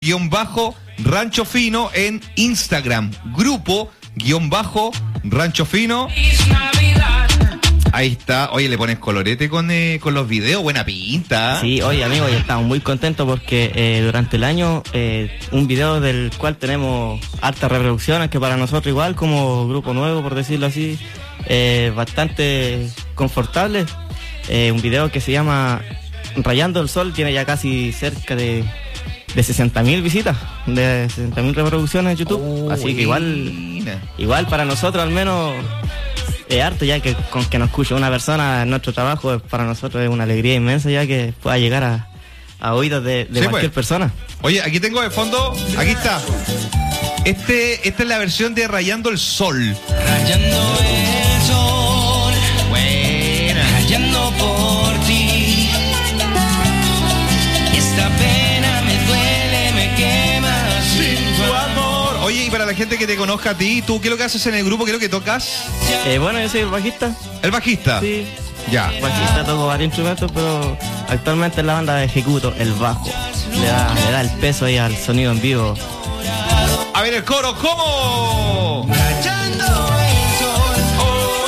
Rancho Fino en Instagram. Rancho Fino. Ahí está. Oye, le pones colorete con los videos. Buena pinta. Sí, oye, amigo, ya estamos muy contentos porque durante el año un video del cual tenemos hartas reproducciones, que para nosotros igual como grupo nuevo, por decirlo así, bastante confortable. Un video que se llama Rayando el Sol, tiene ya casi cerca de 60.000 visitas, de 60.000 reproducciones en YouTube. Así que igual para nosotros al menos es harto, ya que con que nos escuche una persona en nuestro trabajo, para nosotros es una alegría inmensa, ya que pueda llegar a oídos de cualquier persona. Oye, aquí tengo de fondo, aquí está. Esta es la versión de Rayando el Sol. Rayando el sol, buena. Rayando por ti. Esta pena me duele, me quema sin tu amor. Oye, y para la gente que te conozca a ti, ¿tú qué es lo que haces en el grupo? ¿Qué es lo que tocas? Bueno, yo soy el bajista. ¿El bajista? Sí. Ya. Bajista, toco varios instrumentos, pero actualmente en la banda ejecuto el bajo. Le da el peso ahí al sonido en vivo. A ver el coro, ¿cómo? Rayando el sol,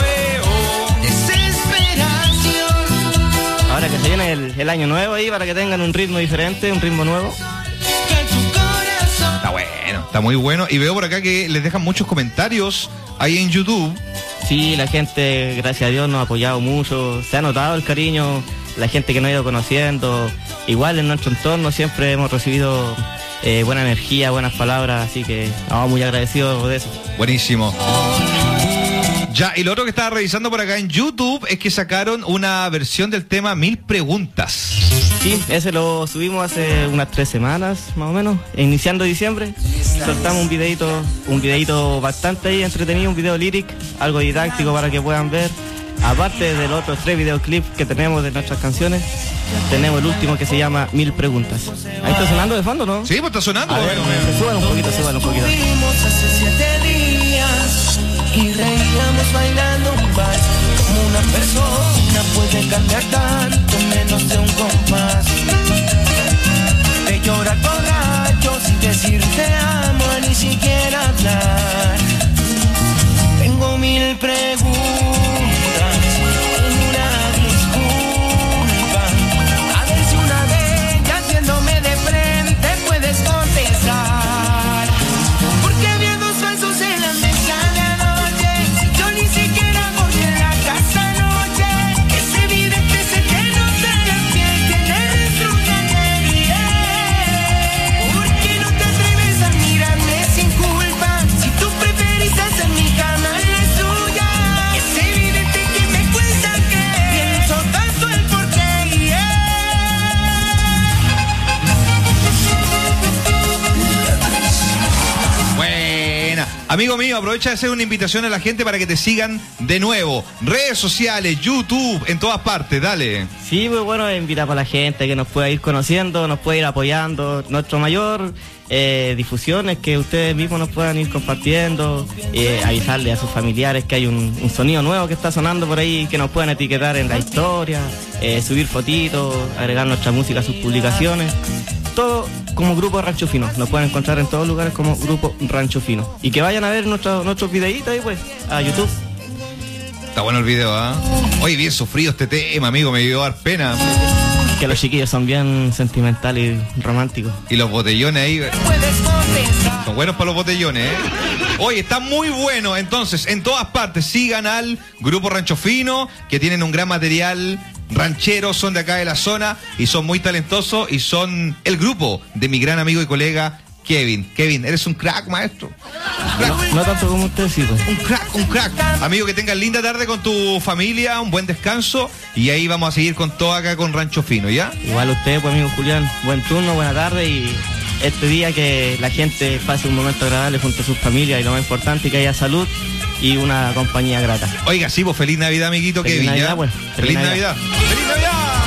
desesperación. Ahora que se viene el año nuevo ahí, para que tengan un ritmo diferente, un ritmo nuevo. Que en tu corazón. Está bueno, está muy bueno. Y veo por acá que les dejan muchos comentarios ahí en YouTube. Sí, la gente, gracias a Dios, nos ha apoyado mucho. Se ha notado el cariño, la gente que nos ha ido conociendo. Igual en nuestro entorno siempre hemos recibido buena energía, buenas palabras, así que estamos muy agradecidos de eso. Buenísimo. Ya, y lo otro que estaba revisando por acá en YouTube es que sacaron una versión del tema 1000 preguntas. Sí, ese lo subimos hace unas 3 semanas, más o menos, iniciando diciembre. Soltamos un videito bastante ahí entretenido, un video lyric, algo didáctico para que puedan ver. Aparte de los otros 3 videoclips que tenemos de nuestras canciones, tenemos el último que se llama 1000 preguntas. Ahí está sonando de fondo, ¿no? Sí, pues está sonando. A ver, suban un poquito. Vivimos hace 7 días y reíamos bailando un vals. Como una persona puede cambiar tanto en menos de un compás. De llorar borrachos y decir te amo a ni siquiera hablar. Tengo 1000 preguntas y una disculpa. A ver si una de ellas viéndome de frente puedes contestar. Porque había 2 falsos en la mesa de noche. Yo ni siquiera voy en la casa anoche. Es evidente, sé que no te la piel tienes una alegría. ¿Por qué no te atreves a mirarme sin culpa? Si tú preferís hacer mi cama la suya. Es evidente que me cuesta que pienso tanto el porqué. Buena. Amigo mío, aprovecha de hacer una invitación a la gente para que te sigan de nuevo. Redes sociales, YouTube, en todas partes, dale. Sí, muy bueno, invitar a la gente que nos pueda ir conociendo, nos pueda ir apoyando. Nuestro mayor difusión es que ustedes mismos nos puedan ir compartiendo, avisarle a sus familiares que hay un sonido nuevo que está sonando por ahí, que nos puedan etiquetar en la historia, subir fotitos, agregar nuestra música a sus publicaciones. Todo como Grupo Rancho Fino. Nos pueden encontrar en todos lugares como Grupo Rancho Fino. Y que vayan a ver nuestros videitos ahí, pues, a YouTube. Está bueno el video, ¿ah? Oye, bien sufrido este tema, amigo, me dio a dar pena. Que los chiquillos son bien sentimentales y románticos. Y los botellones ahí son buenos para los botellones, ¿eh? Oye, está muy bueno. Entonces, en todas partes, sigan al Grupo Rancho Fino, que tienen un gran material ranchero, son de acá de la zona y son muy talentosos y son el grupo de mi gran amigo y colega Kevin. Kevin, eres un crack, maestro. No tanto como usted, sí, pues. Un crack. Amigo, que tengas linda tarde con tu familia, un buen descanso y ahí vamos a seguir con todo acá con Rancho Fino, ¿ya? Igual usted, pues, amigo Julián, buen turno, buena tarde y este día que la gente pase un momento agradable junto a sus familias y lo más importante, que haya salud y una compañía grata. Oiga, sí, pues feliz Navidad, amiguito Feliz Kevin, Navidad, ¿ya? Pues. Feliz Navidad. ¡Feliz Navidad!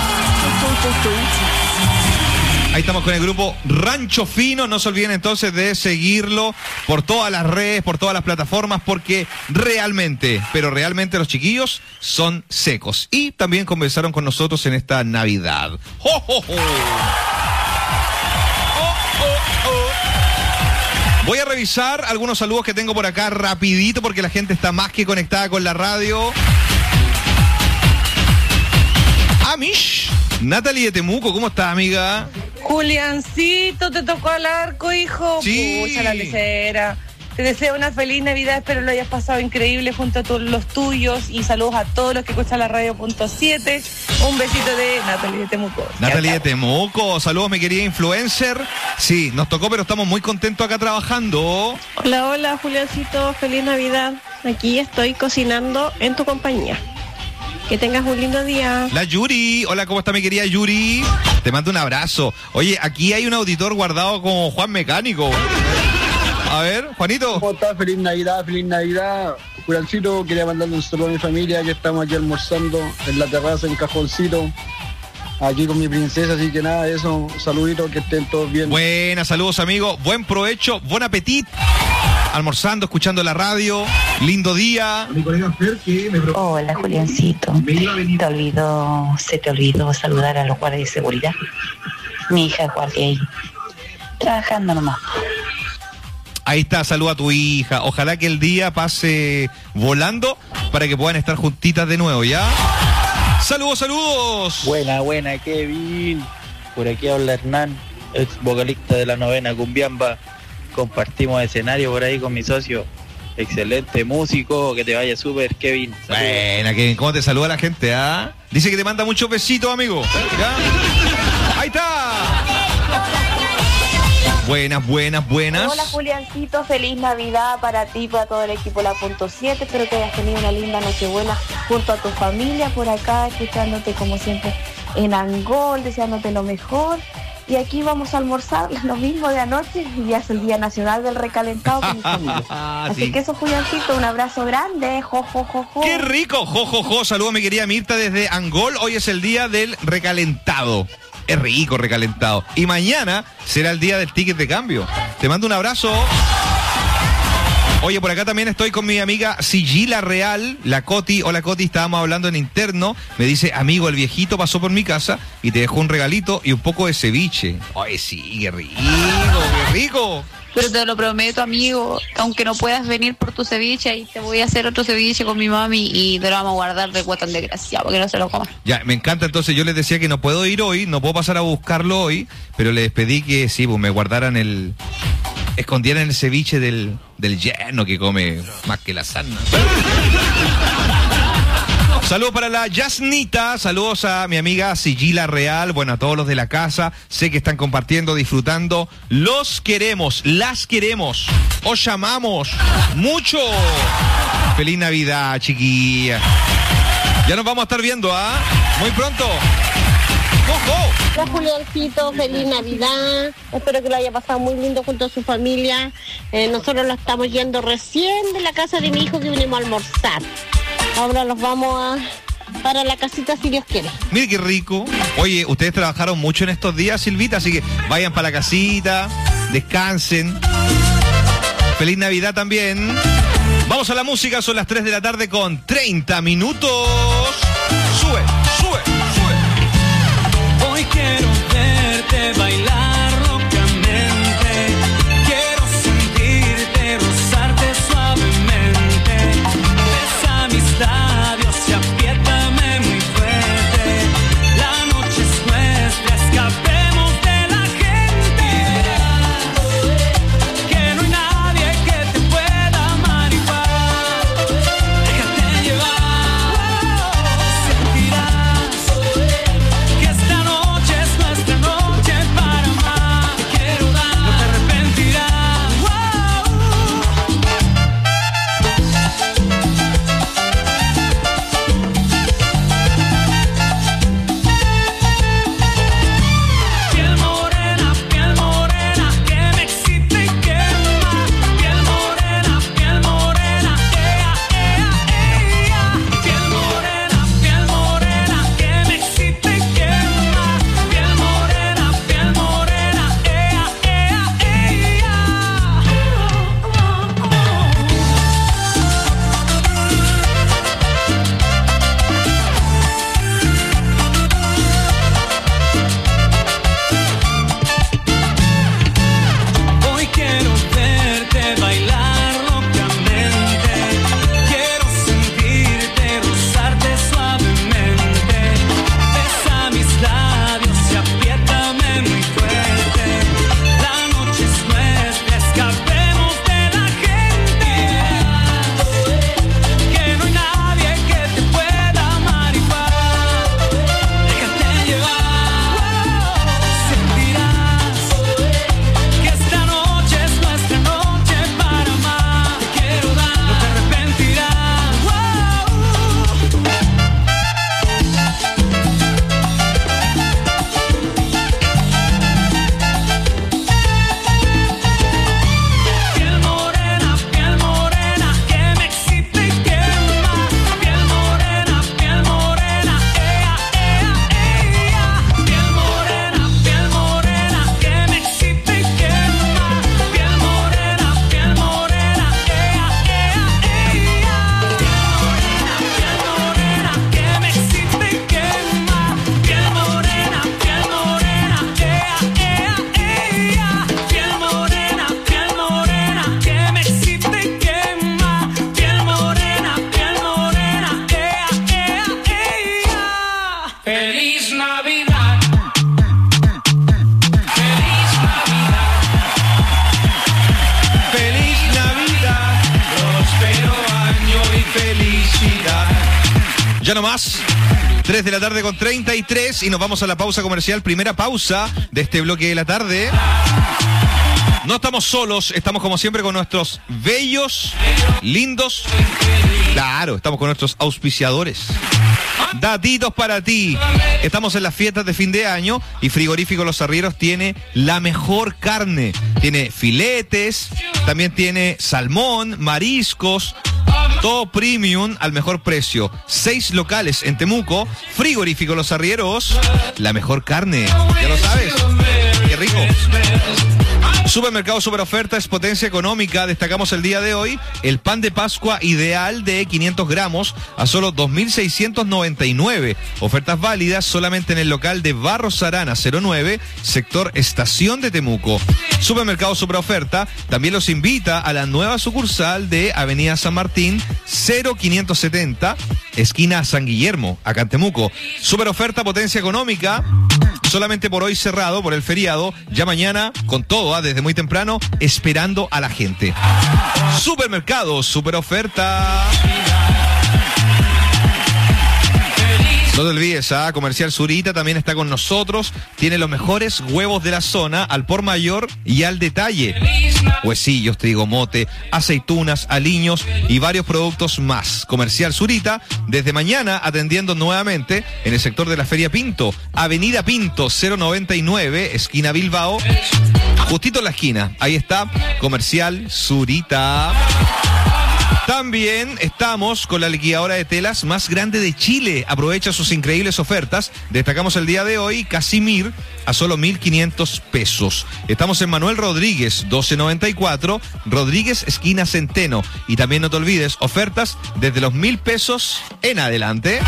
Ahí estamos con el grupo Rancho Fino. No se olviden entonces de seguirlo por todas las redes, por todas las plataformas, porque realmente, pero realmente los chiquillos son secos. Y también conversaron con nosotros en esta Navidad. ¡Jo, jo, jo! ¡Oh, oh, oh! revisar algunos saludos que tengo por acá rapidito porque la gente está más que conectada con la radio. Amish, Natalie de Temuco, ¿cómo estás, amiga? Juliancito, te tocó al arco, hijo. Sí. Pucha, la lecera. Te deseo una feliz Navidad, espero lo hayas pasado increíble junto a todos los tuyos y saludos a todos los que escuchan la radio .7. Un besito de Natalie de Temuco. Natalie de Temuco, saludos mi querida influencer. Sí, nos tocó, pero estamos muy contentos acá trabajando. Hola, hola, Juliancito, feliz Navidad. Aquí estoy cocinando en tu compañía. Que tengas un lindo día. La Yuri, hola, ¿cómo está mi querida Yuri? Te mando un abrazo. Oye, aquí hay un auditor guardado como Juan Mecánico. A ver, Juanito. ¿Cómo estás? Feliz Navidad, feliz Navidad. Juliancito, quería mandarle un saludo a mi familia que estamos aquí almorzando en la terraza, en Cajoncito. Aquí con mi princesa, así que nada, eso, saluditos, que estén todos bien. Buenas, saludos amigos, buen provecho, buen apetito. Almorzando, escuchando la radio, lindo día. Hola, Juliancito. Se te olvidó saludar a los guardias de seguridad. Mi hija es guardia ahí, trabajando nomás. Ahí está, saluda a tu hija. Ojalá que el día pase volando para que puedan estar juntitas de nuevo, ¿ya? ¡Saludos, saludos! Buena, Kevin. Por aquí habla Hernán, ex vocalista de la novena Cumbiamba. Compartimos escenario por ahí con mi socio. Excelente músico, que te vaya súper, Kevin. Saludos. Buena, Kevin, ¿cómo te saluda la gente, ah? Dice que te manda muchos besitos, amigo. ¿Ya? ¡Ahí está! Buenas. Hola, Juliancito, feliz Navidad para ti, para todo el equipo de la .7. Espero que hayas tenido una linda Nochebuena junto a tu familia por acá, escuchándote como siempre en Angol, deseándote lo mejor. Y aquí vamos a almorzar lo mismo de anoche y ya es el Día Nacional del Recalentado con mi familia. Así que eso, Juliancito, un abrazo grande, jo. ¡Qué rico! Jo. Saludos a mi querida Mirta desde Angol. Hoy es el Día del Recalentado. Es rico recalentado. Y mañana será el día del ticket de cambio. Te mando un abrazo. Oye, por acá también estoy con mi amiga Sigila Real, la Coti. Hola, Coti, estábamos hablando en interno. Me dice, amigo, el viejito pasó por mi casa y te dejó un regalito y un poco de ceviche. Ay, sí, qué rico. Pero te lo prometo, amigo, aunque no puedas venir por tu ceviche, ahí te voy a hacer otro ceviche con mi mami y te lo vamos a guardar de guatón desgraciado, porque no se lo comas. Ya, me encanta. Entonces yo les decía que no puedo ir hoy, no puedo pasar a buscarlo hoy, pero les pedí que sí, pues me guardaran escondieran el ceviche del yerno que come más que la sarna. Saludos para la Yasnita, saludos a mi amiga Sigila Real, bueno, a todos los de la casa, sé que están compartiendo, disfrutando, los queremos, las queremos, os llamamos mucho. Feliz Navidad, chiquilla. Ya nos vamos a estar viendo, ¿ah? Muy pronto. ¡Ojo! Hola, Juliancito, feliz Navidad. Espero que lo haya pasado muy lindo junto a su familia. Nosotros lo estamos yendo recién de la casa de mi hijo que vinimos a almorzar. Ahora los vamos para la casita si Dios quiere. Mire qué rico. Oye, ustedes trabajaron mucho en estos días, Silvita, así que vayan para la casita, descansen. Feliz Navidad también. Vamos a la música, son las 3 de la tarde con 30 minutos. Sube. Hoy quiero verte bailar locamente. Quiero sentirte, rozarte suavemente. Besa mis labios y apriétame muy fuerte. La noche es nuestra, escapemos de la gente. Que no hay nadie que te pueda amar igual. Déjate llevar, sentirás que esta noche es nuestra noche para amar. Ya no más. 3 de la tarde con 33 y nos vamos a la pausa comercial. Primera pausa de este bloque de la tarde. No estamos solos, estamos como siempre con nuestros bellos, lindos. Claro, estamos con nuestros auspiciadores. Datitos para ti. Estamos en las fiestas de fin de año y Frigorífico Los Arrieros tiene la mejor carne. Tiene filetes, también tiene salmón, mariscos, todo premium al mejor precio. 6 locales en Temuco. Frigorífico Los Arrieros, la mejor carne. Ya lo sabes. Qué rico. Supermercado Super Oferta es potencia económica. Destacamos el día de hoy el pan de Pascua ideal de 500 gramos a solo 2.699. Ofertas válidas solamente en el local de Barros Arana 09, sector Estación de Temuco. Supermercado Super Oferta también los invita a la nueva sucursal de Avenida San Martín 0570, esquina San Guillermo, acá en Temuco. Super Oferta, potencia económica. Solamente por hoy cerrado, por el feriado. Ya mañana, con todo, desde muy temprano, esperando a la gente. Supermercado Super Oferta. No te olvides, Comercial Zurita también está con nosotros. Tiene los mejores huevos de la zona, al por mayor y al detalle. Huesillos, trigo, mote, aceitunas, aliños y varios productos más. Comercial Zurita, desde mañana atendiendo nuevamente en el sector de la Feria Pinto. Avenida Pinto 099, esquina Bilbao. Justito en la esquina, ahí está Comercial Zurita. También estamos con la liquidadora de telas más grande de Chile. Aprovecha sus increíbles ofertas. Destacamos el día de hoy Casimir a solo 1.500 pesos. Estamos en Manuel Rodríguez 1294, Rodríguez esquina Centeno. Y también no te olvides, ofertas desde los 1.000 pesos en adelante.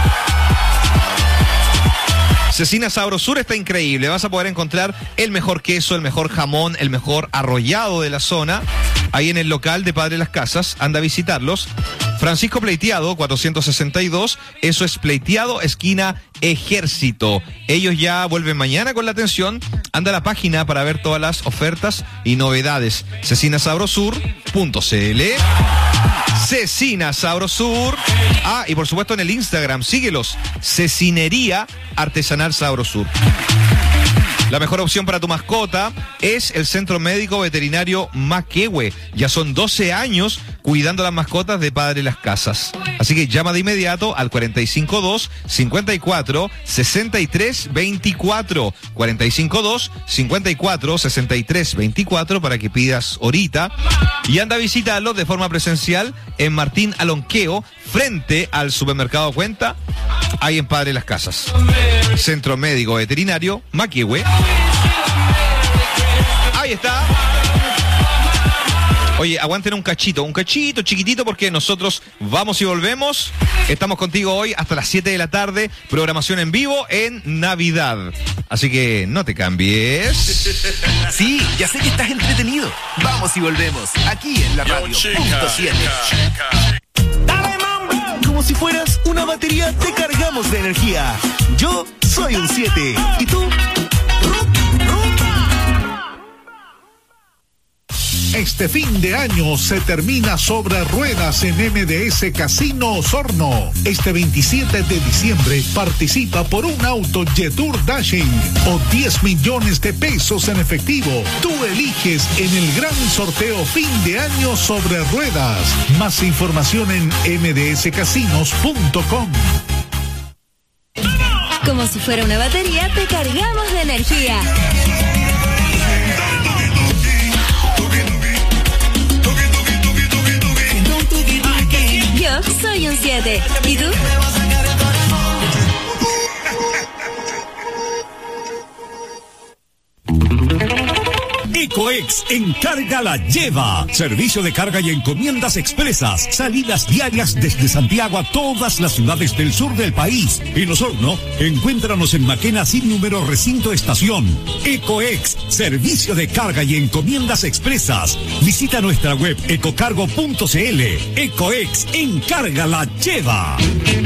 Cecina Sabrosur está increíble. Vas a poder encontrar el mejor queso, el mejor jamón, el mejor arrollado de la zona. Ahí en el local de Padre Las Casas. Anda a visitarlos. Francisco Pleiteado, 462. Eso es Pleiteado, esquina Ejército. Ellos ya vuelven mañana con la atención. Anda a la página para ver todas las ofertas y novedades. cecinasabrosur.cl. Cecina Sabrosur. Y por supuesto en el Instagram, síguelos. Cecinería Artesanal Sabrosur. La mejor opción para tu mascota es el Centro Médico Veterinario Maquehue. Ya son 12 años cuidando las mascotas de Padre Las Casas. Así que llama de inmediato al 452-54-63-24. 452-54-63-24 para que pidas horita. Y anda a visitarlos de forma presencial en Martín Alonqueo, frente al supermercado Cuenta, ahí en Padre Las Casas. Centro Médico Veterinario Maquehue. Ahí está. Oye, aguanten un cachito chiquitito, porque nosotros vamos y volvemos. Estamos contigo hoy hasta las 7 de la tarde, programación en vivo en Navidad. Así que no te cambies. Sí, ya sé que estás entretenido. Vamos y volvemos, aquí en la radio .7. Como si fueras una batería, te cargamos de energía. Yo soy un 7. ¿Y tú? Este fin de año se termina sobre ruedas en MDS Casino Osorno. Este 27 de diciembre participa por un auto Jetour Dashing o 10 millones de pesos en efectivo. Tú eliges en el gran sorteo fin de año sobre ruedas. Más información en mdscasinos.com. Como si fuera una batería, te cargamos de energía. Yo soy un 7. ¿Y tú? Ecoex Encarga la Lleva. Servicio de carga y encomiendas expresas. Salidas diarias desde Santiago a todas las ciudades del sur del país. En Osorno, encuéntranos en Maquena sin número recinto estación. Ecoex, servicio de carga y encomiendas expresas. Visita nuestra web ecocargo.cl. Ecoex Encarga la Lleva.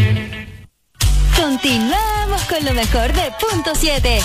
Continuamos con lo mejor de Punto 7.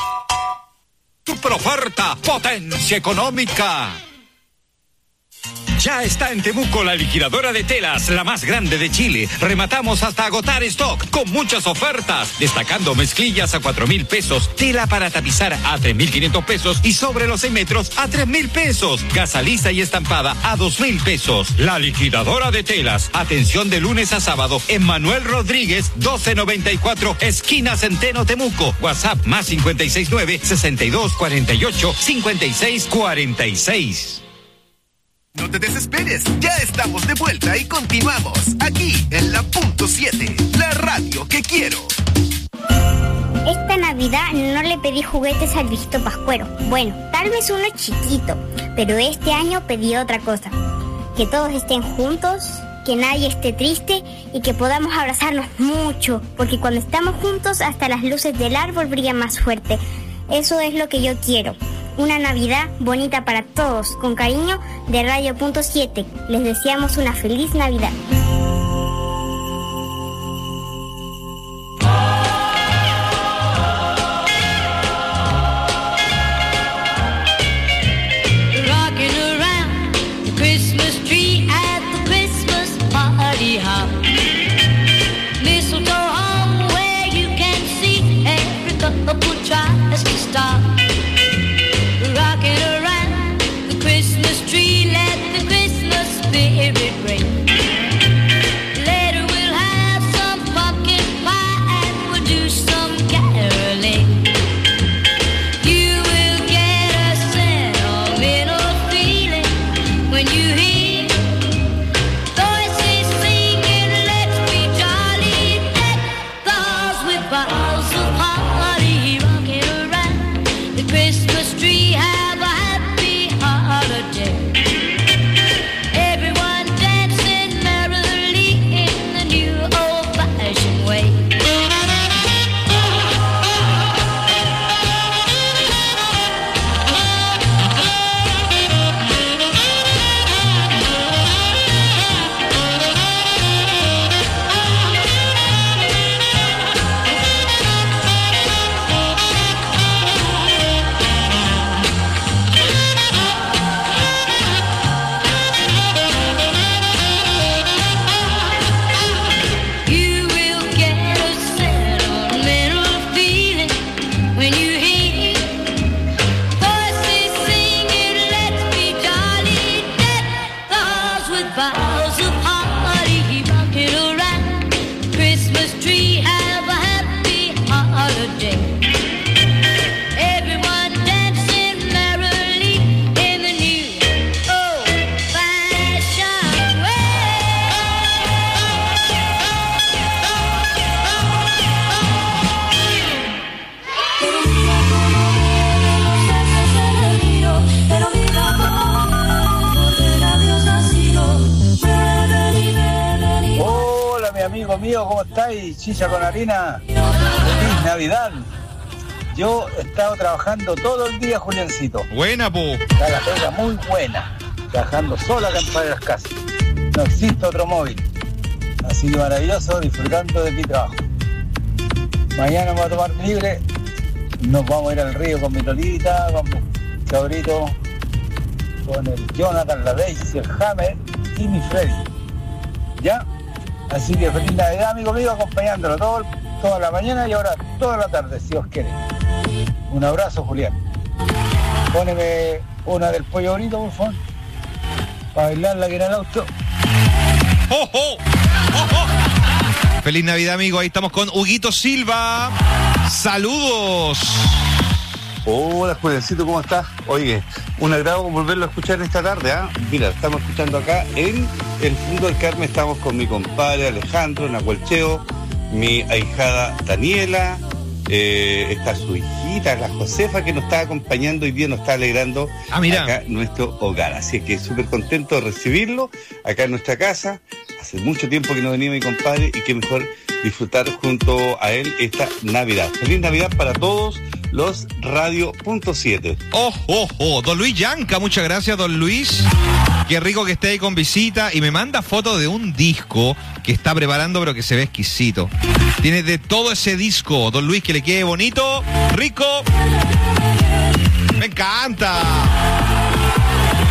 Super oferta, potencia económica. Ya está en Temuco la liquidadora de telas, la más grande de Chile. Rematamos hasta agotar stock con muchas ofertas, destacando mezclillas a 4,000 pesos, tela para tapizar a 3,500 pesos y sobre los 6 metros a 3,000 pesos. Gasa lisa y estampada a 2,000 pesos. La liquidadora de telas. Atención de lunes a sábado en Manuel Rodríguez, 1294, esquina Centeno, Temuco. WhatsApp más 569-6248-5646. No te desesperes, ya estamos de vuelta y continuamos aquí en la Punto 7, la radio que quiero. Esta Navidad no le pedí juguetes al viejito Pascuero. Bueno, tal vez uno chiquito, pero este año pedí otra cosa. Que todos estén juntos, que nadie esté triste y que podamos abrazarnos mucho, porque cuando estamos juntos hasta las luces del árbol brillan más fuerte. Eso es lo que yo quiero. Una Navidad bonita para todos. Con cariño de Radio Punto 7. Les deseamos una feliz Navidad. Rocking around the Christmas tree at the Christmas party hop. Mistletoe hung where you can see every couple tries to stop. Rocking around the Christmas tree, let the Christmas spirit ring. Later we'll have some pumpkin pie and we'll do some caroling. You will get a sentimental feeling when you hear voices singing, let's be jolly, deck the halls with boughs of holly. Rocking around the Christmas tree, have a happy holiday. Everyone dancing merrily in the new old-fashioned way. You will get a sentimental feeling when you hear voices singing, let's be jolly, deck the halls with boughs of holly. Rocking around the Christmas tree, have a happy holiday. Everyone dancing merrily in the new old-fashioned way. Hola, mi amigo mío, ¿cómo estáis? Chicha con harina. Feliz Navidad. Yo he estado trabajando todo el día, Juliancito. Buena, po. Está la pega muy buena. Trabajando solo acá en Padre Las Casas. No existe otro móvil. Así que maravilloso, disfrutando de mi trabajo. Mañana me voy a tomar libre. Nos vamos a ir al río con mi Lolita, con mi Cabrito, con el Jonathan, la Daisy, el Hammer y mi Freddy. ¿Ya? Así que feliz Navidad, amigo mío, acompañándolo toda la mañana y ahora toda la tarde, si os quiere. Un abrazo, Julián. Póneme una del Pollo Bonito, por favor, para bailarla aquí en el auto. ¡Oh, oh! ¡Oh, oh! Feliz Navidad, amigo. Ahí estamos con Huguito Silva. ¡Saludos! Hola, Juliancito, ¿cómo estás? Oye, un agrado volverlo a escuchar esta tarde, ¿ah? Mira, estamos escuchando acá en el Fondo del Carmen, estamos con mi compadre Alejandro Nahuelcheo, mi ahijada Daniela, está su hijita, la Josefa, que nos está acompañando hoy día, nos está alegrando acá nuestro hogar. Así que súper contento de recibirlo acá en nuestra casa. Hace mucho tiempo que no venía mi compadre y qué mejor disfrutar junto a él esta Navidad. Feliz Navidad para todos los Radio Punto 7. ¡Oh, oh, oh! Don Luis Yanca, muchas gracias, don Luis. Qué rico que esté ahí con visita. Y me manda fotos de un disco que está preparando, pero que se ve exquisito. Tiene de todo ese disco, don Luis, que le quede bonito, rico. ¡Me encanta!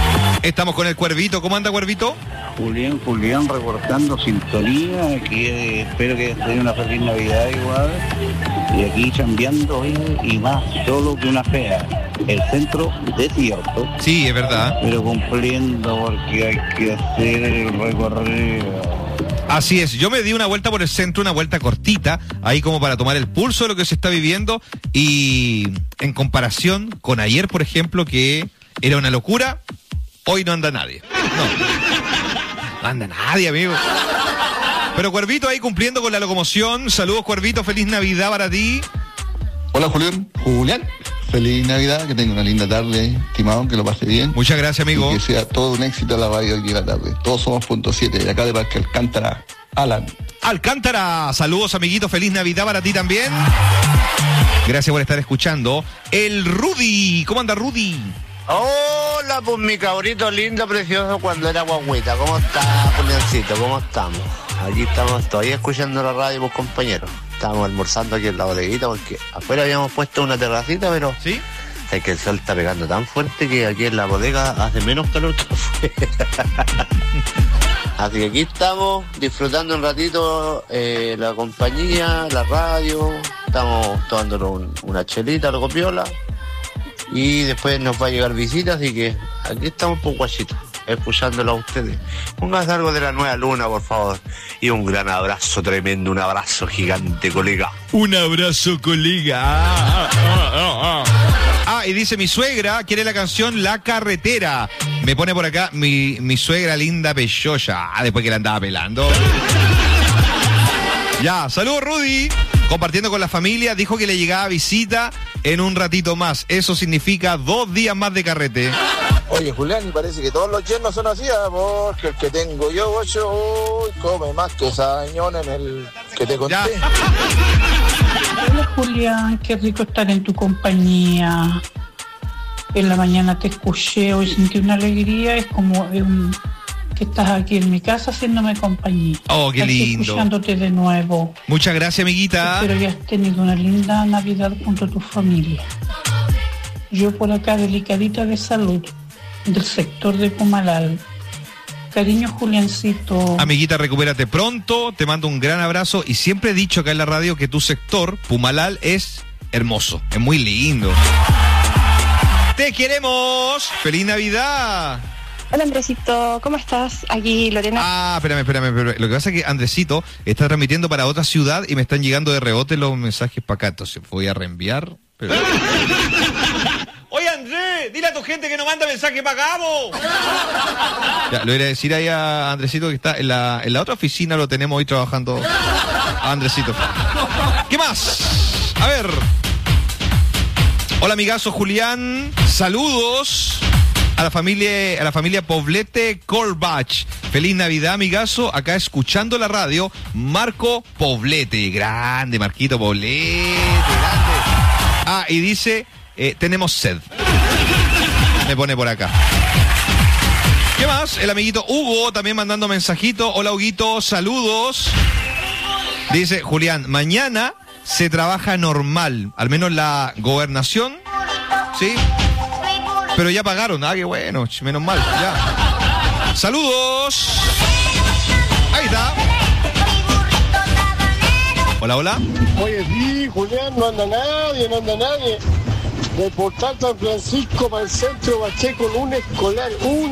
Estamos con el Cuervito. ¿Cómo anda, Cuervito? Julián reportando sintonía, que espero que tenga una feliz Navidad igual. Y aquí chambeando y más solo que una fea. El centro desierto. Sí, es verdad. Pero cumpliendo porque hay que hacer el recorrido. Así es, yo me di una vuelta por el centro, una vuelta cortita, ahí como para tomar el pulso de lo que se está viviendo, y en comparación con ayer, por ejemplo, que era una locura, hoy no anda nadie. No anda nadie, amigo. Pero Cuervito ahí cumpliendo con la locomoción. Saludos, Cuervito, feliz Navidad para ti. Hola, Julián. Feliz Navidad, que tenga una linda tarde, estimado, que lo pase bien. Muchas gracias, amigo. Y que sea todo un éxito la radio aquí en la tarde. Todos somos .7, de acá de Parque Alcántara, Alan. Alcántara, saludos, amiguito, feliz Navidad para ti también. Gracias por estar escuchando. El Rudy, ¿cómo anda, Rudy? Hola, pues mi cabrito lindo, precioso, cuando era guagüita. ¿Cómo está, Juliancito? ¿Cómo estamos? Aquí estamos todavía escuchando la radio, pues, compañeros. Estábamos almorzando aquí en la bodeguita porque afuera habíamos puesto una terracita, pero ¿sí? Es que el sol está pegando tan fuerte que aquí en la bodega hace menos calor que afuera. Así que aquí estamos disfrutando un ratito la compañía, la radio. Estamos tomándonos una chelita, algo piola. Y después nos va a llegar visita, así que aquí estamos por guachitos, escuchándolo a ustedes. Pónganse algo de la nueva luna, por favor. Y un gran abrazo tremendo, un abrazo gigante, colega. Un abrazo, colega. Y dice mi suegra, quiere la canción La Carretera. Me pone por acá mi suegra linda pechoya. Después que la andaba pelando. Ya, saludos, Rudy. Compartiendo con la familia, dijo que le llegaba visita en un ratito más. Eso significa 2 días más de carrete. Oye, Julián, y parece que todos los yernos son así, porque el que tengo yo, uy, come más que sañón en el que te conté. Hola, Julián, qué rico estar en tu compañía. En la mañana te escuché, hoy sentí una alegría, es como que estás aquí en mi casa haciéndome compañía. Oh, qué aquí lindo. Escuchándote de nuevo. Muchas gracias, amiguita. Espero que has tenido una linda Navidad junto a tu familia. Yo por acá delicadita de salud, del sector de Pumalal. Cariño, Juliancito. Amiguita, recupérate pronto, te mando un gran abrazo y siempre he dicho acá en la radio que tu sector, Pumalal, es hermoso, es muy lindo. ¡Te queremos! ¡Feliz Navidad! Hola, Andresito, ¿cómo estás? Aquí Lorena. Espérame. Lo que pasa es que Andresito está transmitiendo para otra ciudad y me están llegando de rebote los mensajes para acá, entonces voy a reenviar. Oye, Andrés, dile a tu gente que no manda mensaje para acá, vos. Ya, le voy a decir ahí a Andresito que está en la otra oficina, lo tenemos hoy trabajando a Andresito. ¿Qué más? A ver. Hola, amigazo Julián, saludos a la familia Poblete Corbach. Feliz Navidad, amigazo. Acá escuchando la radio, Marco Poblete. Grande, Marquito Poblete, grande. Y dice, tenemos sed. Me pone por acá. ¿Qué más? El amiguito Hugo también mandando mensajito. Hola, Huguito, saludos. Dice, Julián, mañana se trabaja normal, al menos la gobernación, ¿sí? Pero ya pagaron, qué bueno, menos mal, ya. ¡Saludos! Ahí está. Hola. Oye, sí, Julián, no anda nadie. Del portal San Francisco para el centro Baché con un escolar.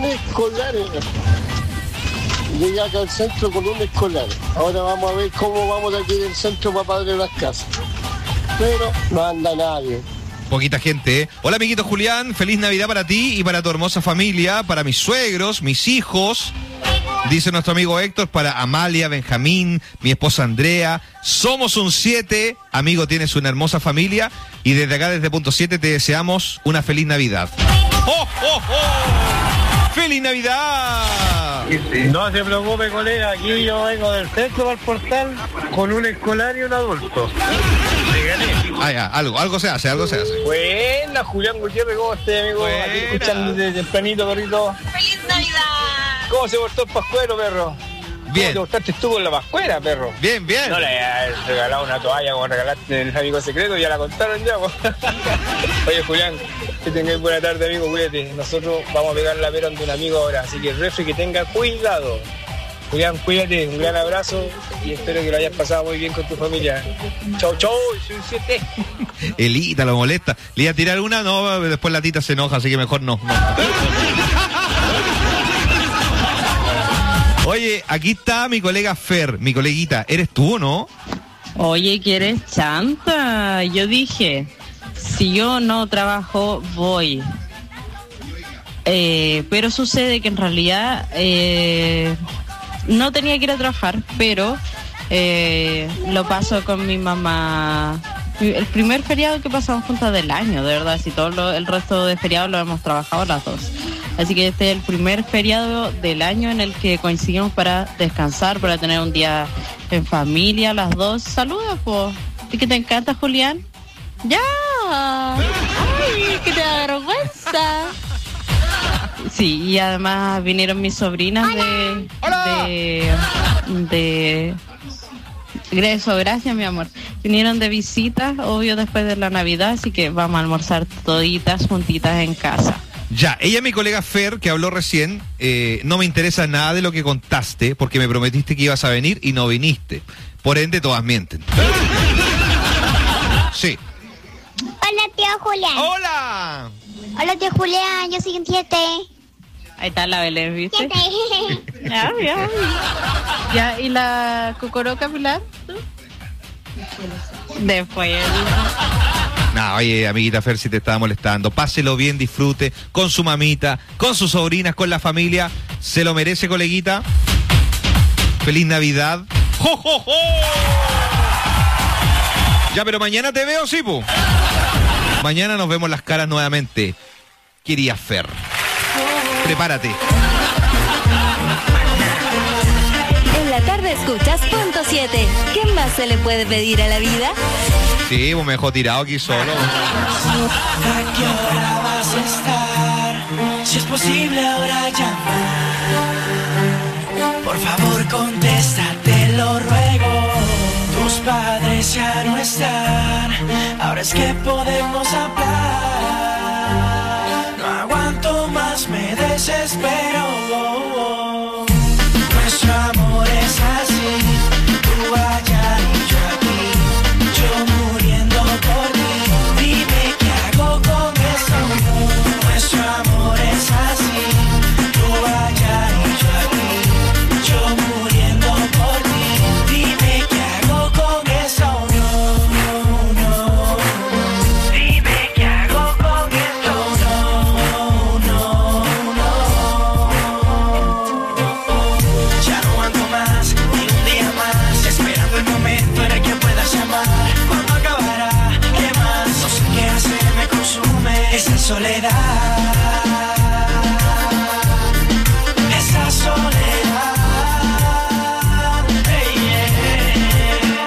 Llegué acá al centro con un escolar. Ahora vamos a ver cómo vamos de aquí del centro para Padre de las Casas. Pero no anda nadie. Poquita gente, ¿eh? Hola, amiguito Julián, feliz Navidad para ti y para tu hermosa familia, para mis suegros, mis hijos, dice nuestro amigo Héctor, para Amalia, Benjamín, mi esposa Andrea. Somos un 7, amigo, tienes una hermosa familia y desde acá, desde Punto 7, te deseamos una feliz Navidad. ¡Oh, oh, oh! ¡Feliz Navidad! No se preocupe, colega, aquí yo vengo del centro al portal con un escolar y un adulto. Ya, algo se hace. Buena, Julián Gutiérrez, ¿cómo estás, amigo? Aquí escuchando desde tempranito, perrito. ¡Feliz Navidad! ¿Cómo se portó el pascuero, perro? Bien. ¿Cómo te gustaste tú con la pascuera, perro? Bien, bien. No le has regalado una toalla como regalaste en el amigo secreto, ya la contaron ya, po. Oye, Julián, que tengáis buena tarde, amigo, cuídate. Nosotros vamos a pegar la pera de un amigo ahora, así que refri, que tenga cuidado. Julián, cuídate, un gran abrazo y espero que lo hayas pasado muy bien con tu familia. Chau, chau, soy 7. Elita lo molesta. ¿Le iba a tirar una? No, después la tita se enoja, así que mejor no. Oye, aquí está mi colega Fer, mi coleguita. ¿Eres tú o no? Oye, que eres chanta. Yo dije, si yo no trabajo, voy. Pero sucede que en realidad no tenía que ir a trabajar, pero lo paso con mi mamá. El primer feriado que pasamos juntas del año, de verdad, si todo el resto de feriados lo hemos trabajado las dos. Así que este es el primer feriado del año en el que coincidimos para descansar, para tener un día en familia, las dos. Saludos, po. ¿Y que te encanta, Julián? ¡Ya! ¡Ay, que te da vergüenza! Sí, y además vinieron mis sobrinas de Eso, gracias, mi amor. Vinieron de visita, obvio, después de la Navidad, así que vamos a almorzar toditas juntitas en casa. Ya, ella, mi colega Fer, que habló recién, no me interesa nada de lo que contaste, porque me prometiste que ibas a venir y no viniste. Por ende, todas mienten. Sí. Hola, tío Julián. ¡Hola! Hola, tío Julián, yo soy un 7. Ahí está la Belén, ¿viste? 7. Ya, ¿y la Cocoroca, Pilar? ¿Tú? Después. No, oye, amiguita Fer, si te estaba molestando, páselo bien, disfrute con su mamita, con sus sobrinas, con la familia. Se lo merece, coleguita. Feliz Navidad. ¡Jo, jo, jo! Ya, pero mañana te veo, sí, pu. Mañana nos vemos las caras nuevamente. Quería Fer. Prepárate. En la tarde escuchas Punto 7. ¿Qué más se le puede pedir a la vida? Sí, pues me dejó tirado aquí solo. ¿A qué hora vas a estar? Si es posible ahora llamar. Por favor contesta, te lo ruego. Tus padres ya no están. Ahora es que podemos hablar. No aguanto más, me desespero. Nuestro amor es así. Tú allá y yo aquí. Yo muriendo por ti. Dime qué hago con eso. Nuestro amor es así. Tú allá y yo aquí. Yo muriendo por ti. Dime qué hago con eso. No, no. Dime qué hago con eso. No, no, no. Ya no aguanto más, ni un día más, esperando el momento en el que puedas llamar. ¿Cuándo acabará? ¿Qué más? No sé qué hacer, me consume esa soledad. Esa soledad. Hey, yeah.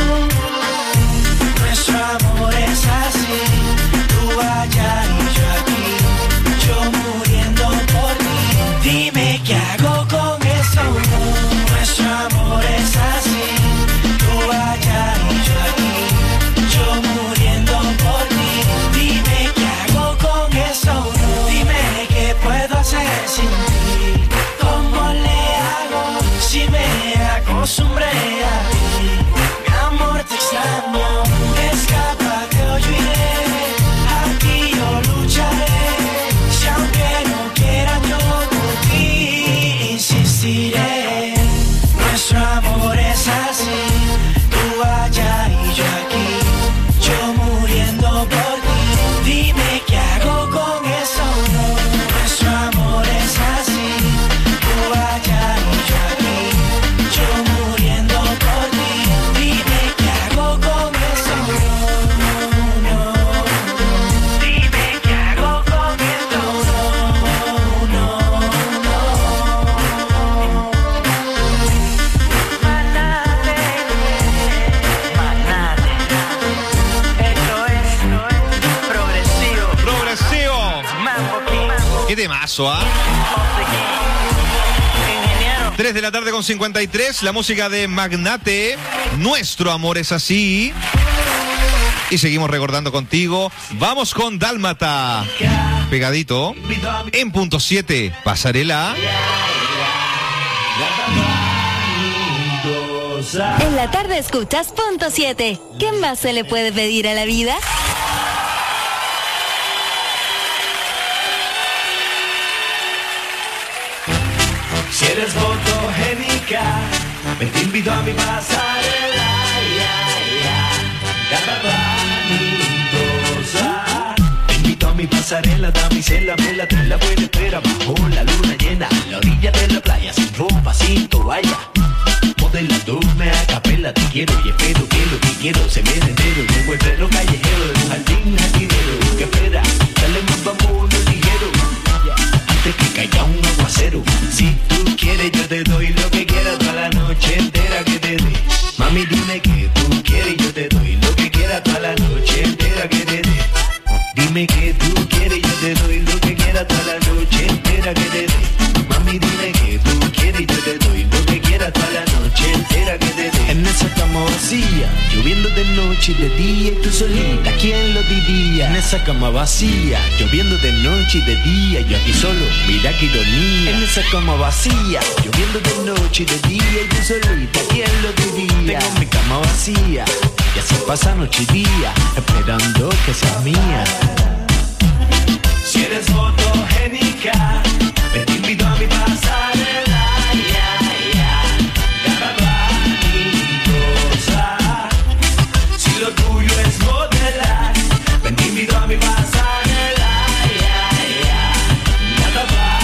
Nuestro amor es así. Tú allá y yo aquí. Yo muriendo por ti. Dime qué hago con eso. Nuestro amor es así. Tú allá y yo aquí. Yo muriendo por ti. Dime qué hago con eso. Dime qué puedo hacer sin ti. ¿Cómo le hago si me acostumbré a ti? Mi amor, te extraño. Escápate o yo iré. Aquí yo lucharé. Si aunque no quiera yo por ti insistiré. Nuestro amor es así. Tú allá y yo aquí. Yo muriendo por ti. Dime qué hago con eso. Nuestro amor es así. Tú allá y yo aquí. Yo muriendo por ti. Dime qué hago con eso. No, no. Dime qué hago con eso. No, no, no. Progresivo. Progresivo. ¿Qué temazo, ah? Ingeniero. 3 de la tarde con 53, la música de Magnate, Nuestro amor es así. Y seguimos recordando contigo. Vamos con Dálmata. Pegadito. En punto 7, Pasarela. En la tarde escuchas punto 7. ¿Qué más se le puede pedir a la vida? Si eres fotogénica, me te invito a mi pasarela, te invito a mi pasarela, damisela, vela, te la buena espera bajo la luna llena, a la orilla de la playa, sin ropa, sin toalla. Modelándome a capela, te quiero y espero que lo que quiero se me entero. Me encuentre los callejeros de un jardín jardinero. ¿Qué espera? Dale más, vámonos ligero. Antes que caiga un aguacero. Si tú quieres yo te doy lo que quieras toda la noche entera que te dé. Mami dime que tú quieres yo te doy lo que quieras toda la noche entera que te dé. Dime que tú quieres yo te doy lo que quieras toda la noche entera que te dé. Mami dime que tú quieres yo te doy lo que quieras toda la noche entera que te dé. En esa cama vacía, lloviendo de noche y de día y tú solita, ¿quién lo diría? En esa cama vacía, lloviendo de noche y de día, yo aquí solo, mira qué ironía. En esa cama vacía, lloviendo de noche y de día y tú solita, ¿quién lo diría? Tengo mi cama vacía y así pasa noche y día, esperando que seas mía. Si eres fotogénica, te invito a mi pasarela. Si lo tuyo es modelar, ven te invito a mi pasarela. Nada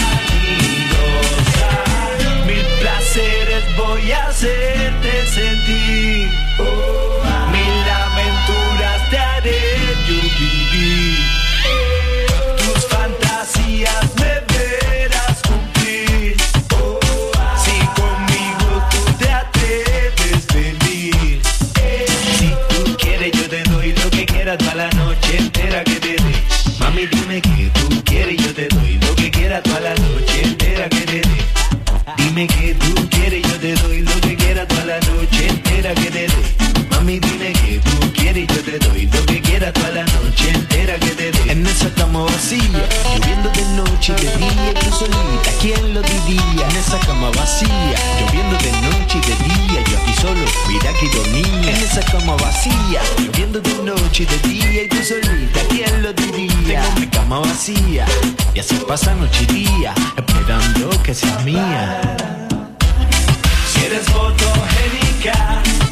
vanidosa. Mil placeres voy a hacerte sentir. Mil aventuras te haré yo vivir. Tus fantasías me verás cumplir. Si conmigo tú te atreves venir. Si tú quieres yo te doy lo que quieras toda la noche entera que te dé. Mami dime que tú quieres yo te doy lo que quieras toda la noche entera que te dé. Dime que tú quieres yo te doy lo que quieras toda la noche entera que te dé. Mami dime que tú quieres yo te doy lo que quieras toda la noche entera que te dé. En esa cama vacía, lloviendo de noche y de día y tú solita, ¿quién lo diría? En esa cama vacía, lloviendo de noche y de día, yo aquí solo, mira qué ironía. En esa cama vacía, lloviendo de noche y de día y tú solita, ¿quién lo diría? Tengo mi cama vacía y así pasa noche y día, esperando que seas mía. Si eres fotogénica,